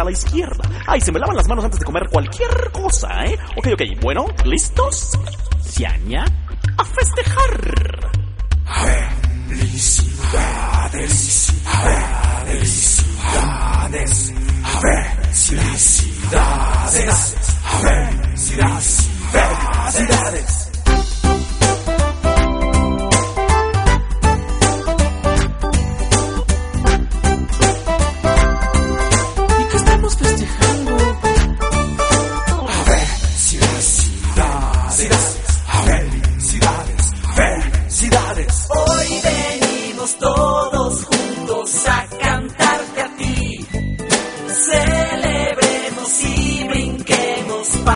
a la izquierda. Ay, se me lavan las manos antes de comer cualquier cosa, ¿eh? Ok, bueno, ¿listos? Ciaña, a festejar. Felicidades.